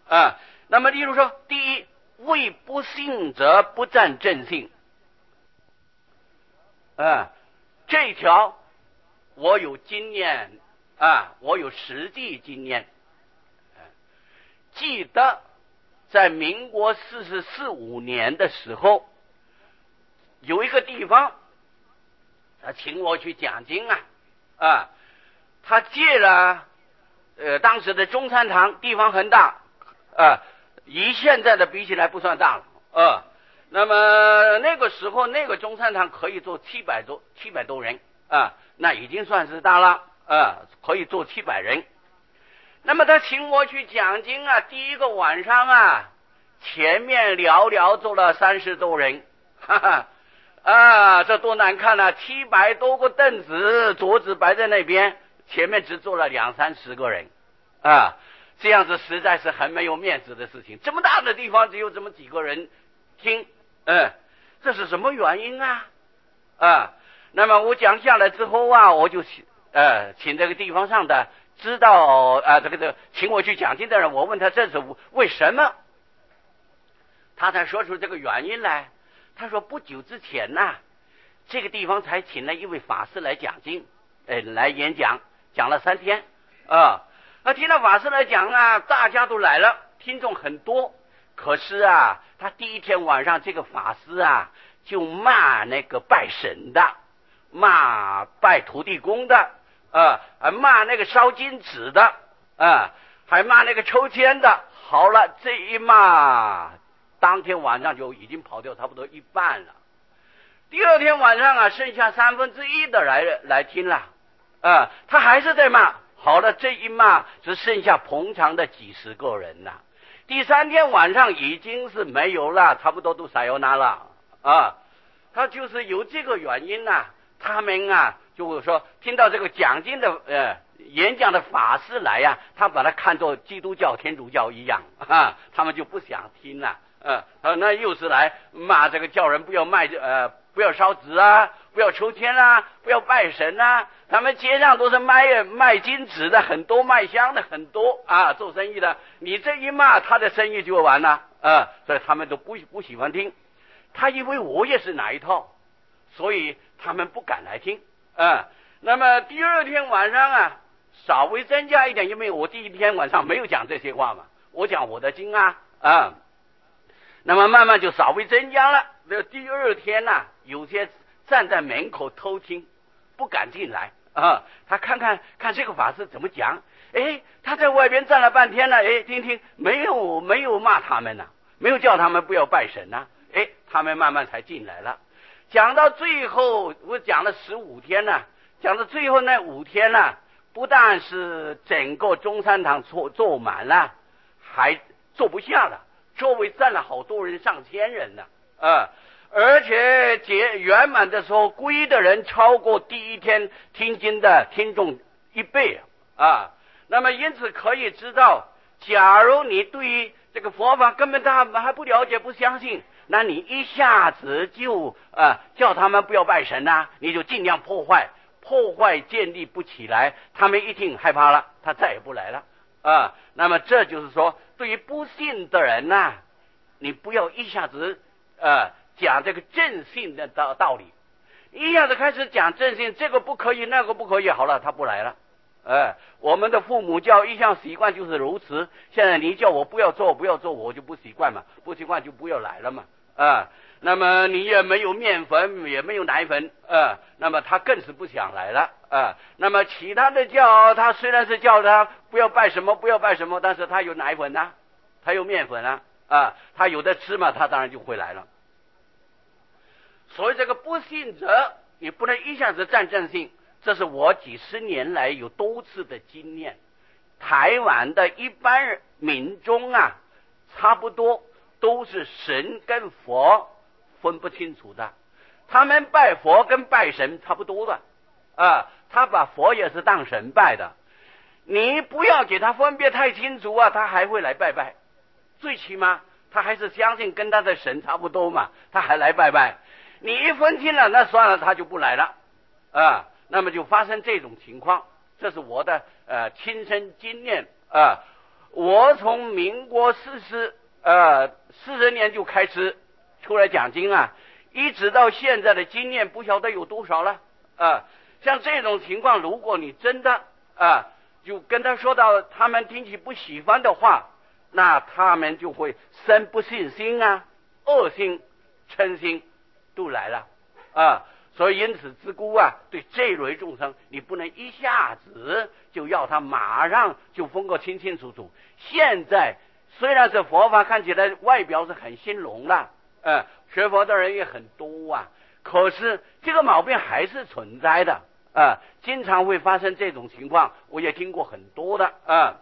啊。那么例如说，第一，为不信者不占正信，这一条我有经验我有实际经验。记得在民国44、5年的时候，有一个地方他请我去讲经他借了当时的中山堂，地方很大与现在的比起来不算大了那么那个时候那个中山堂可以坐700多人那已经算是大了可以坐700人。那么他请我去讲经第一个晚上前面寥寥坐了30多人，这多难看700多个凳子桌子摆在那边，前面只坐了20-30个人这样子实在是很没有面子的事情。这么大的地方只有这么几个人听这是什么原因那么我讲下来之后我就请这个地方上的知道这个请我去讲经的人，我问他这是为什么，他才说出这个原因来。他说不久之前这个地方才请了一位法师来讲经来演讲，讲了3天听了法师来讲大家都来了，听众很多。可是他第一天晚上这个法师就骂那个拜神的，骂拜土地公的骂那个烧金纸的还骂那个抽签的。好了，这一骂当天晚上就已经跑掉差不多一半了。第二天晚上剩下1/3的来听了他还是在骂。好了，这一骂只剩下捧场的几十个人了。第3天晚上已经是没有了，差不多都撒由那了他就是有这个原因他们就是说听到这个讲经的演讲的法师来他把它看作基督教天主教一样他们就不想听了那又是来骂这个叫人不要不要烧纸不要抽签不要拜神他们街上都是卖金纸的很多，卖香的很多做生意的，你这一骂他的生意就完了所以他们都不喜欢听。他以为我也是哪一套，所以他们不敢来听那么第二天晚上稍微增加一点，因为我第一天晚上没有讲这些话嘛，我讲我的经那么慢慢就稍微增加了。第二天有些站在门口偷听，不敢进来他看这个法师怎么讲。他在外边站了半天了听听没有骂他们没有叫他们不要拜神他们慢慢才进来了。讲到最后我讲了15天讲到最后那5天不但是整个中山堂坐满了，还坐不下了，周围站了好多人，上千人而且圆满的时候皈依的人超过第一天听经的听众1倍那么因此可以知道，假如你对于这个佛法根本他们还不了解不相信，那你一下子就叫他们不要拜神你就尽量破坏建立不起来，他们一定害怕了，他再也不来了那么这就是说，对于不信的人你不要一下子讲这个正信的道理，一下子开始讲正信，这个不可以那个不可以，好了他不来了我们的父母教一向习惯就是如此，现在你叫我不要做我就不习惯嘛，不习惯就不要来了嘛那么你也没有面粉也没有奶粉那么他更是不想来了那么其他的教他虽然是叫他不要拜什么，但是他有奶粉他有面粉他有的吃嘛，他当然就会来了。所以这个不信者你不能一下子占正信，这是我几十年来有多次的经验。台湾的一般民众差不多都是神跟佛分不清楚的，他们拜佛跟拜神差不多的他把佛也是当神拜的，你不要给他分别太清楚他还会来拜拜，最起码他还是相信跟他的神差不多嘛，他还来拜拜。你一分清了那算了，他就不来了那么就发生这种情况，这是我的亲身经验我从民国40年就开始出来讲经啊，一直到现在的经验不晓得有多少了像这种情况，如果你真的就跟他说到他们听起不喜欢的话，那他们就会生不信心恶心、嗔心都来了所以因此自古对这类众生，你不能一下子就要他马上就分个清清楚楚。现在虽然是佛法看起来外表是很兴隆了学佛的人也很多可是这个毛病还是存在的经常会发生这种情况，我也听过很多的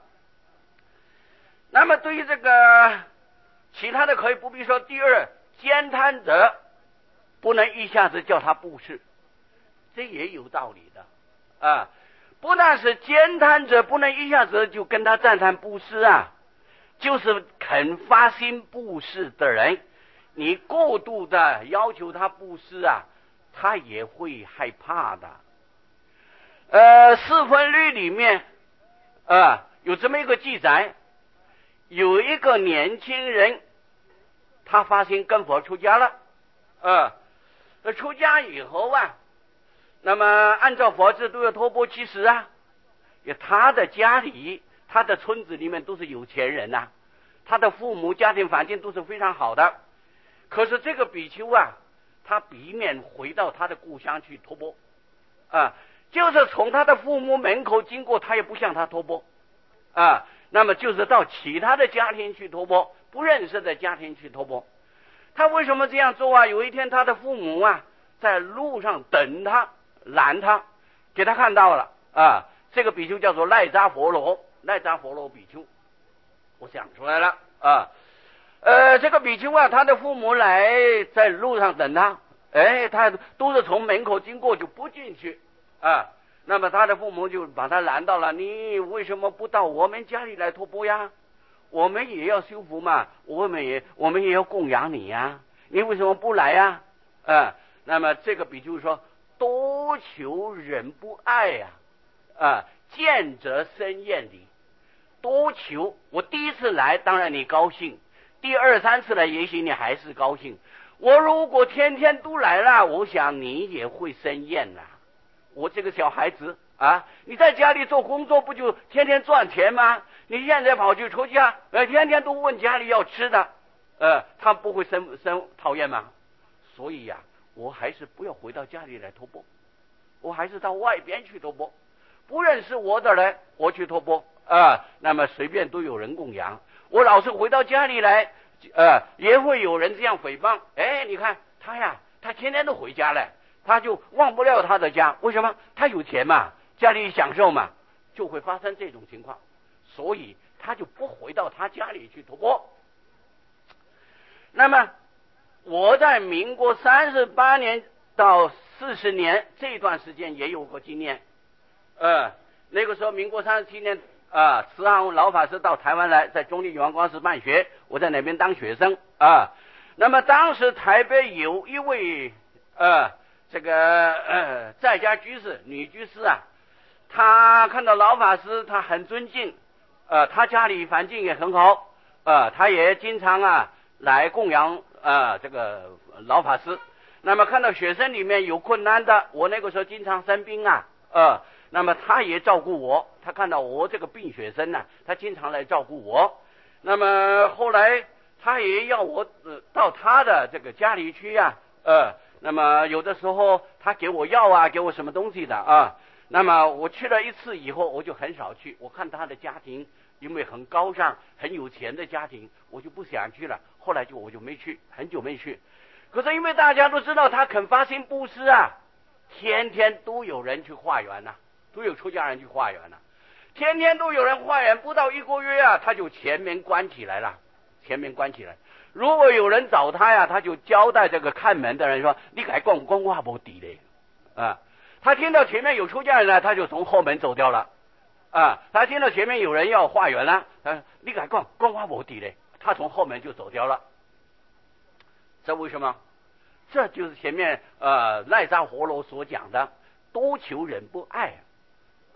那么对于这个其他的可以不必说。第二，兼贪者不能一下子叫他布施，这也有道理的不但是兼贪者不能一下子就跟他赞叹布施就是肯发心布施的人，你过度的要求他布施他也会害怕的四分律里面有这么一个记载，有一个年轻人他发心跟佛出家了出家以后那么按照佛制都要托钵乞食他的家里他的村子里面都是有钱人他的父母家庭环境都是非常好的，可是这个比丘他避免回到他的故乡去托钵就是从他的父母门口经过，他也不向他托钵那么就是到其他的家庭去托钵，不认识的家庭去托钵。他为什么这样做有一天他的父母在路上等他拦他，给他看到了这个比丘叫做赖扎佛罗比丘，我想出来了这个比丘他的父母来在路上等他他都是从门口经过就不进去那么他的父母就把他拦到了，你为什么不到我们家里来托钵呀？我们也要修福嘛，我们也要供养你你为什么不来那么这个比丘说，多求人不爱见者生厌离。多求，我第一次来当然你高兴，第二三次来也许你还是高兴，我如果天天都来了，我想你也会生厌我这个小孩子你在家里做工作不就天天赚钱吗？你现在跑去出家天天都问家里要吃的他不会生讨厌吗？所以我还是不要回到家里来托钵，我还是到外边去托钵，不认识我的人我去托钵那么随便都有人供养，我老是回到家里来也会有人这样诽谤你看他天天都回家了，他就忘不了他的家，为什么？他有钱嘛，家里享受嘛，就会发生这种情况，所以他就不回到他家里去托钵。那么我在民国38年到40年这段时间也有过经验那个时候民国37年慈航老法师到台湾来，在中立圆光寺办学，我在那边当学生那么当时台北有一位这个在家居士女居士她看到老法师她很尊敬她家里环境也很好她也经常来供养这个老法师。那么看到学生里面有困难的，我那个时候经常生病那么他也照顾我，他看到我这个病学生他经常来照顾我。那么后来他也要我到他的这个家里去那么有的时候他给我药给我什么东西的那么我去了一次以后我就很少去，我看他的家庭因为很高尚很有钱的家庭，我就不想去了，后来我就没去，很久没去。可是因为大家都知道他肯发心布施天天都有人去化缘都有出家人去化缘天天都有人化缘，不到1个月他就前门关起来了，前门关起来。如果有人找他他就交代这个看门的人说，你该讲话不抵嘞他听到前面有出家人他就从后门走掉了他听到前面有人要化缘了你该讲话不抵嘞，他从后门就走掉了。这为什么？这就是前面赖扎活罗所讲的多求人不爱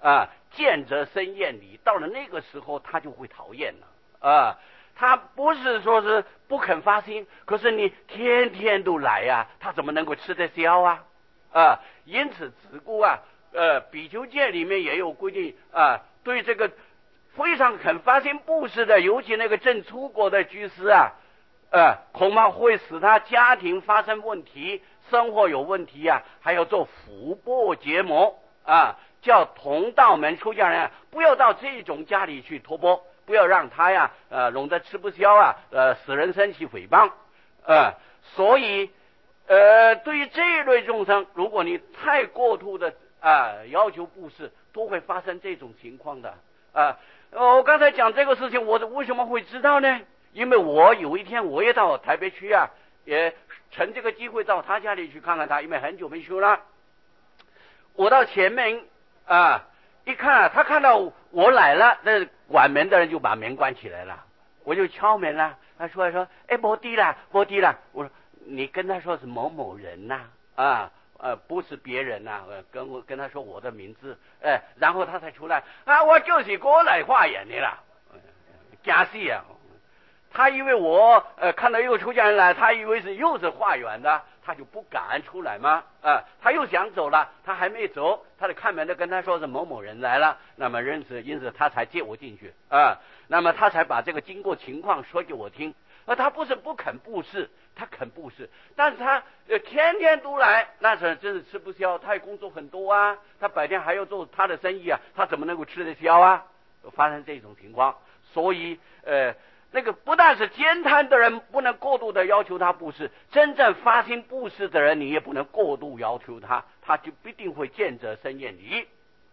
见则生厌离，到了那个时候他就会讨厌了他不是说是不肯发心，可是你天天都来他怎么能够吃得消因此自古比丘戒里面也有规定对这个非常肯发心布施的，尤其那个正出国的居士恐怕会使他家庭发生问题，生活有问题还要做福报结魔叫同道门出家人不要到这种家里去托钵，不要让他弄得吃不消使人生起诽谤所以对于这一类众生，如果你太过度的要求布施，都会发生这种情况的我刚才讲这个事情，我为什么会知道呢？因为我有一天我也到台北去也趁这个机会到他家里去看看他，因为很久没去了。我到前面一看他看到我来了，那管门的人就把门关起来了，我就敲门了。他出来说没地了。我说你跟他说是某某人不是别人跟他说我的名字然后他才出来我就是过来化缘的啦假戏他以为我看到一个出家人来，他以为又是化缘的，他就不敢出来嘛他又想走了，他还没走，他的看门的跟他说是某某人来了，那么因此他才接我进去那么他才把这个经过情况说给我听他不是不肯布施，他肯布施，但是他天天都来，那是真是吃不消，他也工作很多他白天还要做他的生意他怎么能够吃得消发生这种情况。所以那个不但是兼贪的人不能过度的要求他布施，真正发心布施的人你也不能过度要求他，他就必定会见则生厌离。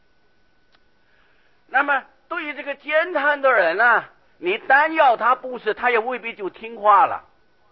那么对于这个兼贪的人你单要他布施，他也未必就听话了。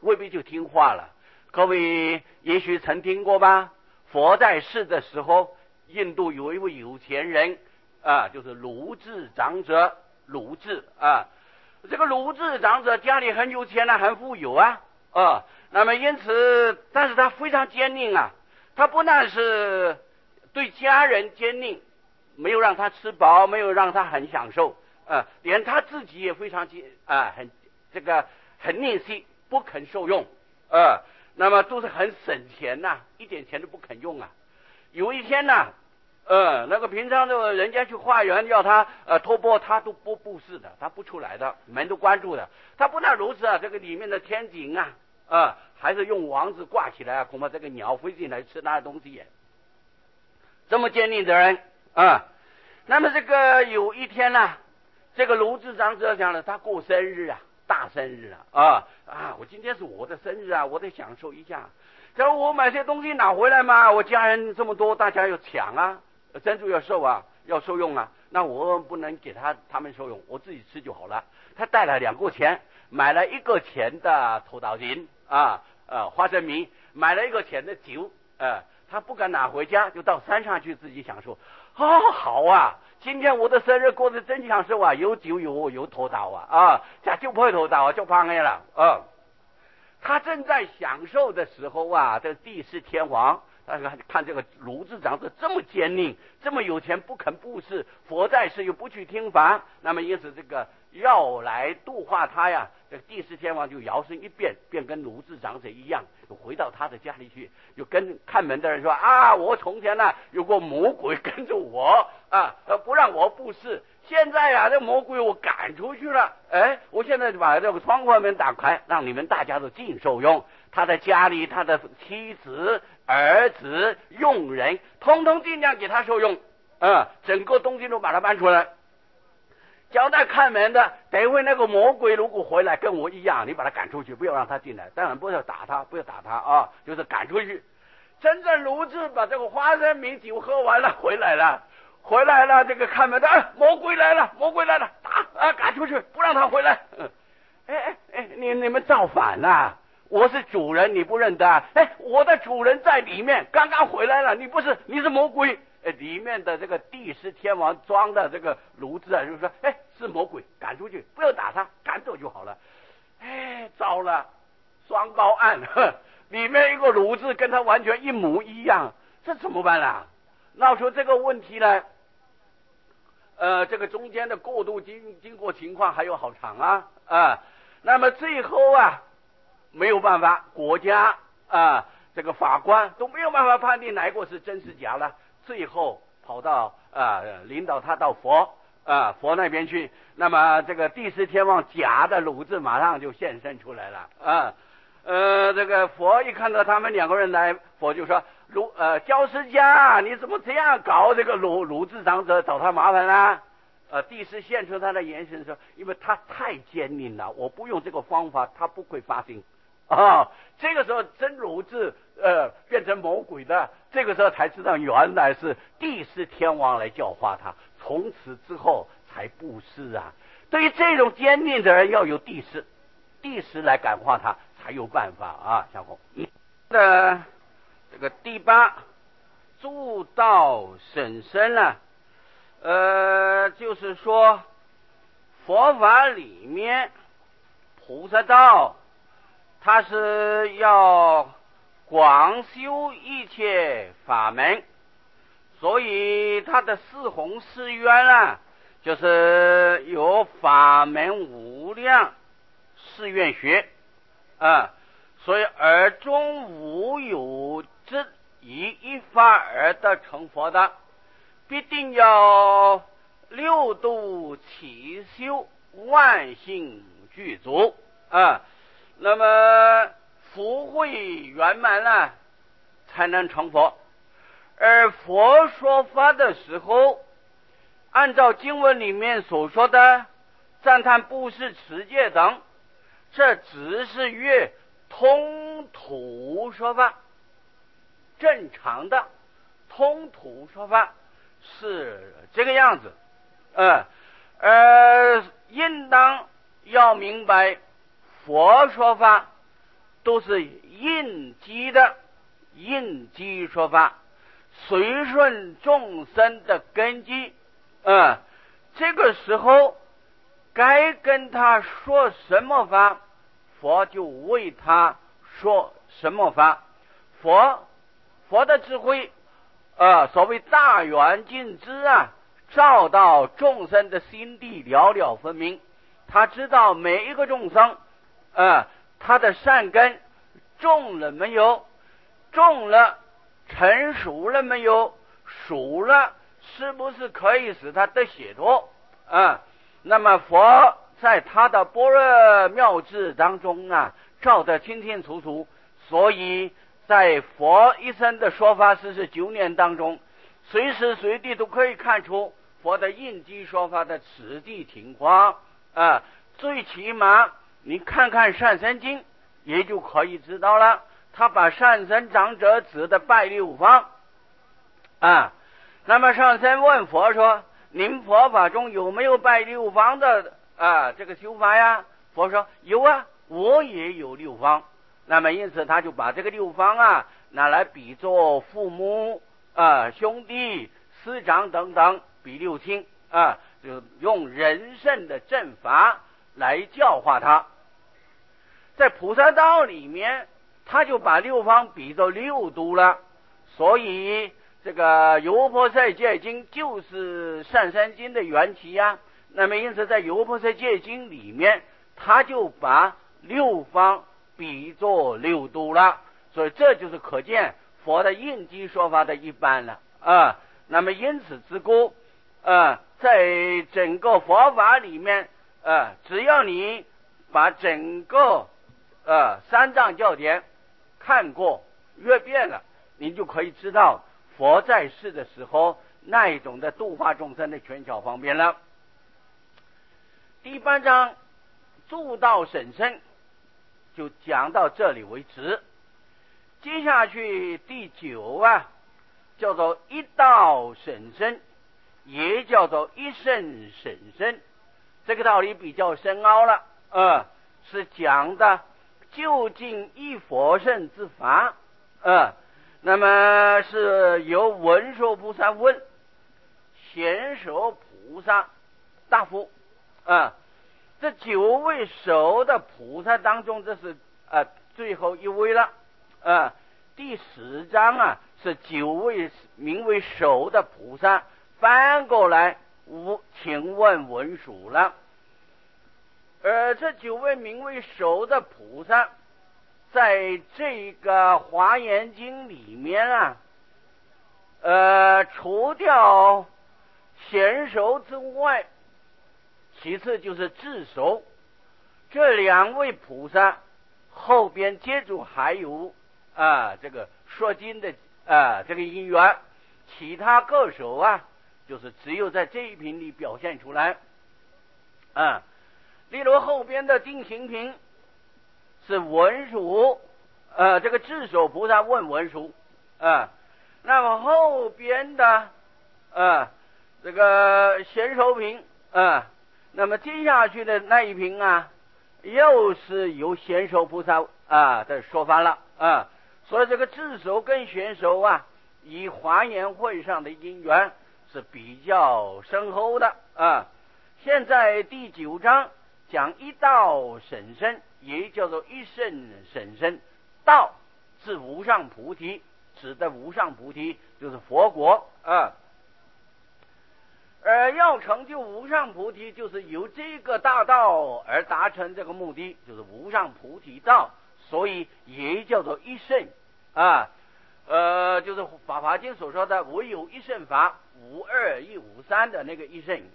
各位也许曾听过吧，佛在世的时候，印度有一位有钱人就是鲁智长者鲁智这个鲁智长者家里很有钱很富有那么因此但是他非常坚定他不但是对家人坚定，没有让他吃饱，没有让他很享受连他自己也非常很吝惜，不肯受用那么都是很省钱一点钱都不肯用有一天那个平常的人家去化缘要他托钵，他都不布施的，他不出来的，门都关住的。他不但如此这个里面的天井还是用网子挂起来恐怕这个鸟飞进来吃他的东西这么坚定的人那么这个有一天这个鲁智长者讲了，他过生日大生日我今天是我的生日我得享受一下。假如我买些东西拿回来嘛，我家人这么多，大家要抢珍珠要受用那我不能给他们受用，我自己吃就好了。他带了2个钱，买了1个钱的土豆仁花生米，买了1个钱的酒他不敢拿回家，就到山上去自己享受好今天我的生日过得真享受有酒有土豆这就配土豆就胖了他正在享受的时候这个帝释天王看这个鲁智长者这么坚定，这么有钱不肯布施，佛在世又不去听法，那么因此这个要来度化他这个帝释天王就摇身一变，便跟鲁智长者一样，就回到他的家里去，就跟看门的人说我从前有个魔鬼跟着我不让我布施，现在这魔鬼我赶出去了我现在就把这个窗户门打开，让你们大家都尽受用。他的家里，他的妻子、儿子、佣人，通通尽量给他受用整个东西都把他搬出来。交代看门的，等会那个魔鬼如果回来跟我一样，你把他赶出去，不要让他进来。当然不要打他就是赶出去。真正如此把这个花生米酒喝完了，回来了，这个看门的魔鬼来了，打赶出去，不让他回来。你们造反我是主人，你不认得我的主人在里面，刚刚回来了，你是魔鬼。里面的这个帝释天王装的这个炉子就说是魔鬼，赶出去，不要打他，赶走就好了。糟了，双胞案里面一个炉子跟他完全一模一样，这怎么办闹出这个问题来， 这个中间的过渡经过情况还有好长啊。那么最后没有办法，国家这个法官都没有办法判定哪一个是真是假了，最后跑到领导他到佛那边去。那么这个第十天王假的鲁智马上就现身出来了这个佛一看到他们两个人来，佛就说焦师家，你怎么这样搞这个鲁智长者，找他麻烦啊？帝释现出他的眼神说，因为他太坚硬了，我不用这个方法他不会发心这个时候真鲁智变成魔鬼的，这个时候才知道原来是帝释天王来教化他，从此之后才布施对于这种坚定的人要有帝释来感化他才有办法小红这个第8助道审身了就是说佛法里面菩萨道他是要广修一切法门，所以他的四弘誓愿就是有法门无量誓愿学所以而中无有之以一法而得成佛的，必定要六度起修，万行具足那么福慧圆满了才能成佛。而佛说法的时候，按照经文里面所说的赞叹布施持戒等，这只是越通途说法，正常的通途说法是这个样子应当要明白佛说法都是应机的应机说法，随顺众生的根基这个时候该跟他说什么法，佛就为他说什么法。佛的智慧所谓大圆镜智照到众生的心地了了分明，他知道每一个众生他的善根种了没有，种了成熟了没有，熟了是不是可以使他得解脱那么佛在他的般若妙智当中照得清清楚楚，所以在佛一生的说法49年当中，随时随地都可以看出佛的应机说法的实际情况最起码你看看善生经也就可以知道了，他把善生长者指的拜六方那么上生问佛说，您佛法中有没有拜六方的这个修法呀？佛说有我也有六方。那么因此他就把这个六方拿来比作父母兄弟师长等等，比六亲就用人圣的正法来教化他。在菩萨道里面他就把六方比作六度了，所以这个油婆塞戒经就是善山经的缘起那么因此在油婆塞戒经里面他就把六方比作六度了，所以这就是可见佛的应机说法的一般了那么因此之故在整个佛法里面只要你把整个三藏教典看过阅遍了，你就可以知道佛在世的时候那一种的度化众生的权巧方便了。第8章助道审身就讲到这里为止。接下去第9叫做一道审身，也叫做一圣审身。这个道理比较深奥了是讲的究竟一佛圣之法那么是由文殊菩萨问贤首菩萨大夫这9位首的菩萨当中，这是最后一位了第10章是9位名为首的菩萨，翻过来请问文殊了。这9位名为首的菩萨，在这个华严经里面啊，除掉贤首之外，其次就是智首。这2位菩萨后边接着还有这个说经的这个因缘，其他各首啊，就是只有在这一品里表现出来。例如后边的定行品是文殊，这个智首菩萨问文殊，那么后边的这个贤首品，那么接下去的那一品啊，又是由贤首菩萨的说法了。所以这个智首跟贤首啊，以华严会上的因缘是比较深厚的。现在第9章讲一道甚深，也叫做一甚甚深。道是无上菩提，指的无上菩提就是佛国。而要成就无上菩提，就是由这个大道而达成这个目的，就是无上菩提道，所以也叫做一甚。就是法华经所说的唯有一甚法，无二亦无三的那个一甚。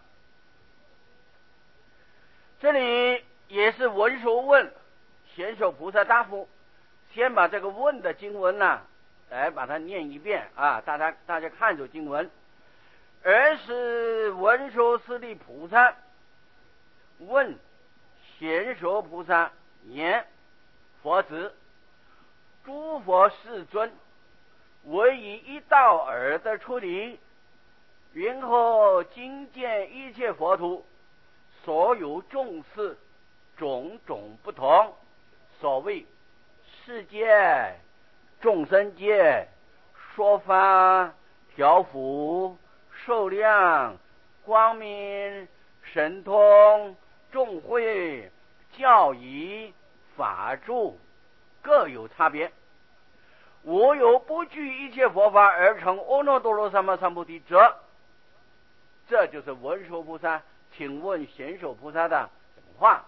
这里也是文殊问，贤首菩萨答复。先把这个问的经文呢，来把它念一遍大家看着经文。而是文殊师利菩萨问贤首菩萨言：佛子，诸佛世尊，唯以一道而得出离，云何今见一切佛土所有众事种种不同？所谓世界、众生界、说法、调伏、受量、光明、神通、众会、教义、法住，各有差别。我有不惧一切佛法而成阿耨多罗三藐三菩提者。这就是文殊菩萨请问贤首菩萨的话。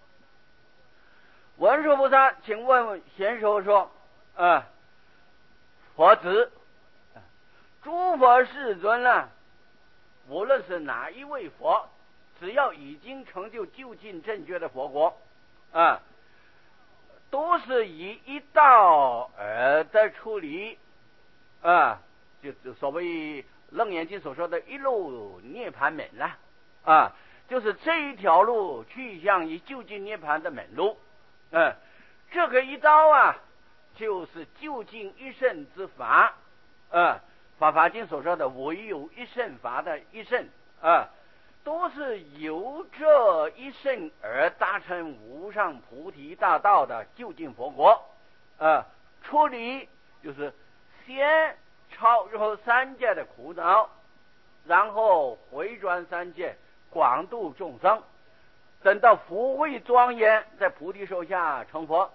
文殊菩萨请问贤首说：佛子，诸佛世尊啊，无论是哪一位佛，只要已经成就究竟正觉的佛国都是以一道而得出离就所谓楞严经所说的一路涅盘门了就是这一条路去向于究竟涅盘的门路。这个一刀就是究竟一圣之法。法华经所说的唯有一圣法的一圣都是由这一圣而达成无上菩提大道的究竟佛国。出离就是先超入三界的苦恼，然后回转三界，广度众生，等到福慧庄严，在菩提树下成佛。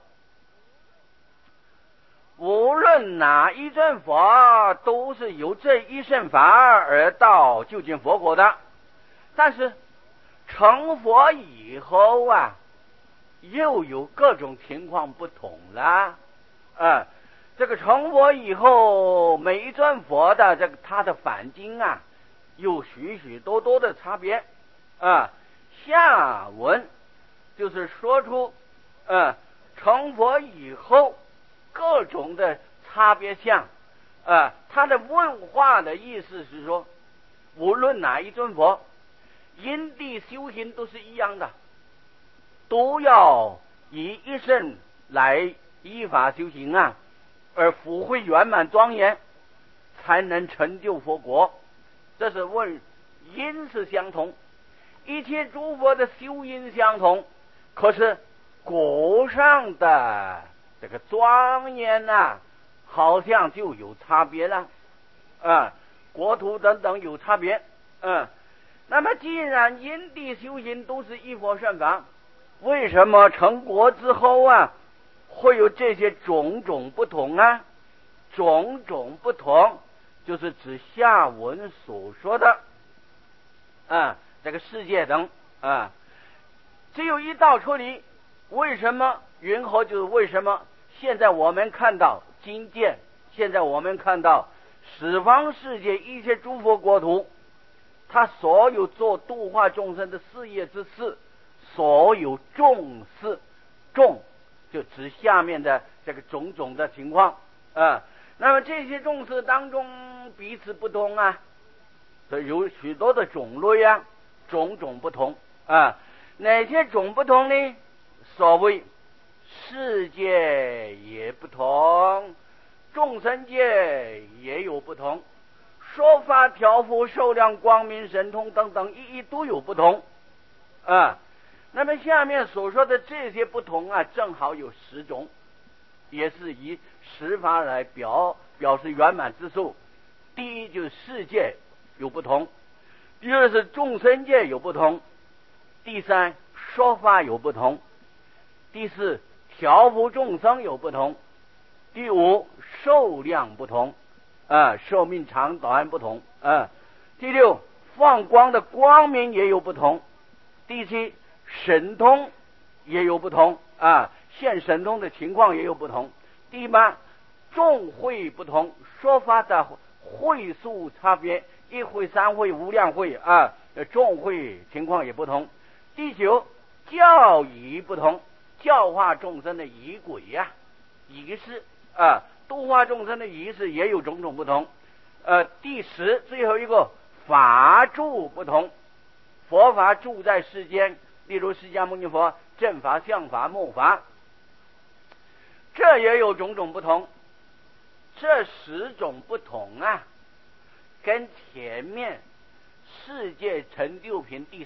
无论哪一尊佛，都是由这一圣法而到究竟佛国的。但是成佛以后又有各种情况不同了。这个成佛以后，每一尊佛的他的反经有许许多多的差别。下文就是说出成佛以后各种的差别相。他的问话的意思是说，无论哪一尊佛，因地修行都是一样的，都要以一圣来依法修行而福慧圆满庄严，才能成就佛国。这是问因是相同，一切诸佛的修因相同，可是果上的这个庄严好像就有差别了。国土等等有差别。那么既然因地修行都是一佛圣法，为什么成国之后会有这些种种不同种种不同就是指下文所说的这个世界等只有一道出离。为什么云何？就是为什么现在我们看到今见，现在我们看到十方世界一切诸佛国土，他所有做度化众生的事业之事，所有众事，众就指下面的这个种种的情况那么这些众事当中彼此不同所以有许多的种类种种不同哪些种不同呢？所谓世界也不同，众生界也有不同，说法调伏受量光明神通等等一都有不同那么下面所说的这些不同正好有10种，也是以10法来表示圆满之数。第一就是世界有不同，第二是众生界有不同，第三说法有不同，第四调伏众生有不同，第五寿量不同寿命长短不同第六放光的光明也有不同，第七神通也有不同现神通的情况也有不同，第八众会不同，说法的会数差别，一会三会无量会众会情况也不同，第九教仪不同，教化众生的仪轨仪式度化众生的仪式也有种种不同第10最后一个法住不同，佛法住在世间，例如释迦牟尼佛正法相法末法，这也有种种不同。这10种不同跟前面世界成就品第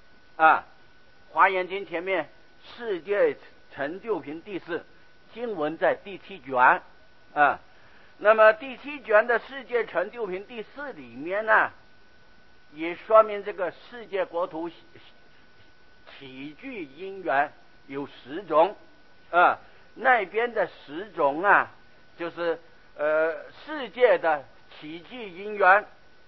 4华严经前面世界成就品第4经文在第7卷那么第7卷的世界成就品第4里面也说明这个世界国土起居因缘有10种那边的10种就是世界的起居因缘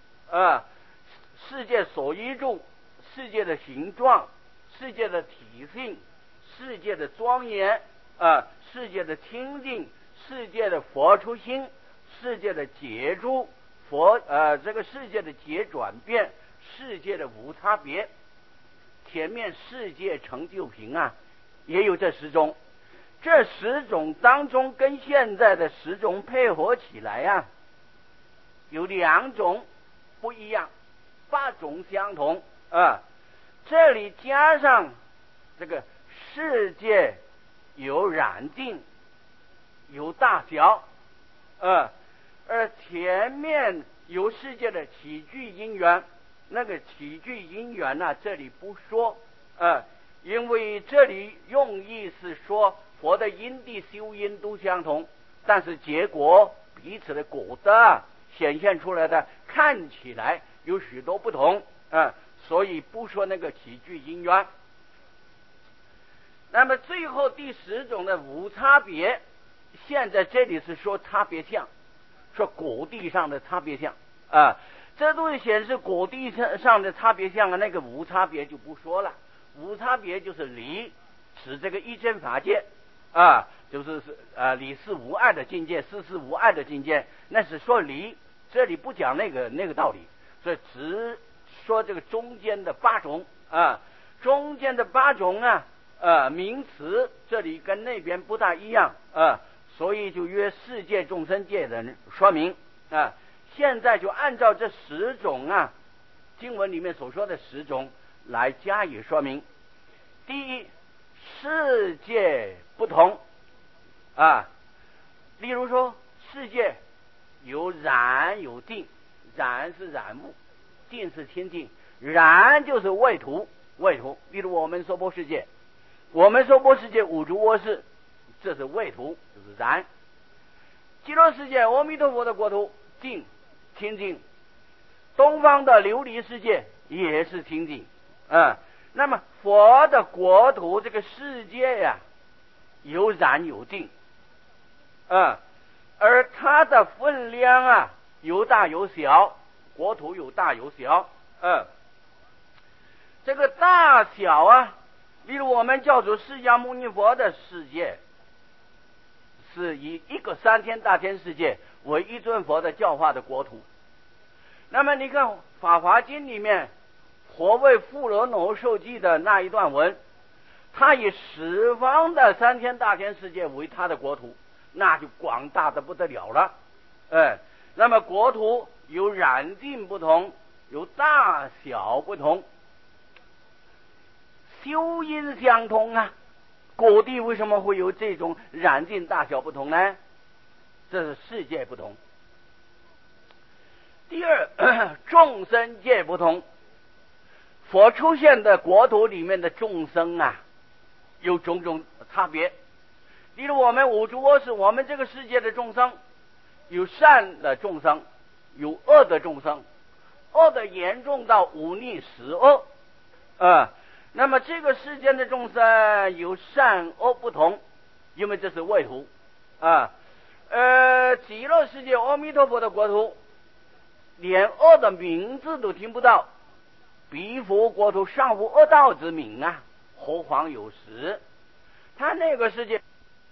世界所依住，世界的形状，世界的体性，世界的庄严世界的清净，世界的佛出心，世界的解诸这个世界的解转变，世界的无差别。前面世界成就品也有这10种，这10种当中跟现在的10种配合起来有2种不一样，8种相同这里加上这个世界有染净，有大小而前面有世界的起居因缘，那个起居因缘这里不说因为这里用意是说佛的因地修因都相同，但是结果彼此的果子显现出来的看起来有许多不同所以不说那个起居因缘。那么最后第10种的无差别，现在这里是说差别相，说果地上的差别相这都是显示果地上的差别相那个无差别就不说了。无差别就是离，指这个一真法界就是理事无碍的境界，事事无碍的境界，那是说离，这里不讲那个道理，所以只说这个中间的8种中间的8种名词这里跟那边不大一样所以就约世界众生界的说明现在就按照这10种经文里面所说的10种来加以说明。第一，世界不同例如说世界有染有定，染是染物，定是清净，染就是味土例如我们娑婆世界五浊恶世，这是味土，就是染。极乐世界阿弥陀佛的国土净清净，东方的琉璃世界也是清净那么佛的国土这个世界有染有定而它的分量有大有小，国土有大有小这个大小啊，例如我们教主释迦牟尼佛的世界，是以一个3天大千世界为一尊佛的教化的国土。那么你看《法华经》里面佛为富罗耨受记的那一段文，他以十方的3天大千世界为他的国土，那就广大的不得了了。那么国土有染净不同，有大小不同，修因相同啊。各地为什么会有这种染净大小不同呢？这是世界不同。第二，众生界不同。佛出现的国土里面的众生啊，有种种差别。例如我们五诸恶世，我们这个世界的众生，有善的众生，有恶的众生，恶的严重到忤逆十恶。那么这个世间的众生有善恶不同，因为这是位土。极乐世界阿弥陀佛的国土，连恶的名字都听不到，彼佛国土尚无恶道之名啊，何况有时。他那个世界